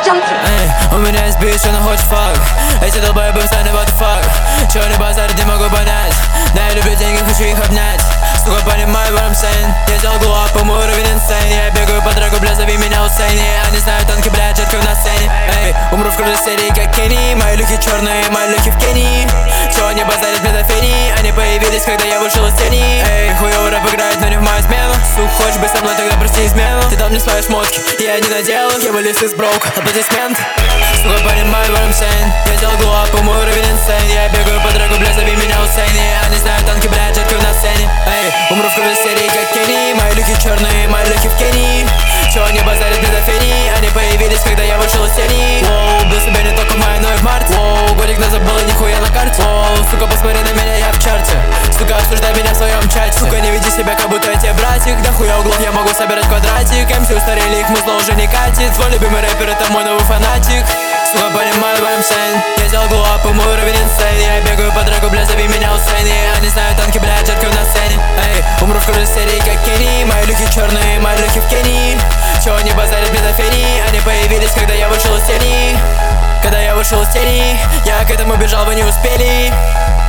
У меня есть бич, она хочет фак. Эти долбоебы встали, what the fuck. Чё не базарить, не могу понять. Да, я люблю деньги, хочу их обнять. Сука, понимаю, what I'm saying. Я сделал глуп, мой уровень insane. Я бегаю по треку, бля, зови меня Усейни. Они знают танки, бля, жарко на сцене. Эй, умру в кружной серии, как Кенни. Мои люки черные, мои люки в Кении. Чё они базарят, метафени. Они появились, когда я вышел из тени. Эй, хуёвый рэп играет, но не в мою смену. Сука, хочешь быть со мной, тогда прости измену. Ты дал мне свои шмотки, я не надел их. Я вылез из броук, аплодисмент. Сука, понимаю, what I'm saying. Я сделал глуп, мой уровень insane. Я бегаю по треку, бля, зови меня Усейни. Они знают танки, бля, жарко на сцене. Эй, умру в кружной серии, как Кенни. Мои люки черные, мои люки в Кении. Чё они базарят, метафени. Они появились, когда я вышел из тени. Воу, был себе не только в мае, но и в марте. Воу, годик назад было нихуя на карте. Воу, сука, посмотри на меня, я в чарте. Сука, обсуждай меня в своем чате. Сука, не веди себя, как будто я тебе братик. Да хуя углов, я могу собирать квадратик. МС устарели, их музло уже не катит. Твой любимый рэпер, это мой новый фанатик. Сука, понимаю, what I'm saying. Я сделал глуп, мой уровень insane. Я бегаю по треку, бля, зови меня Усейни. Они знают танки, бля, жарко на сцене. Эй, умру в кружной серии, как Кенни. Мои люки черные, мои люки в Кении. Чё они базарят, метафени. Они появились, когда я вышел из тени. Когда я вышел из тени, я к этому бежал, вы не успели.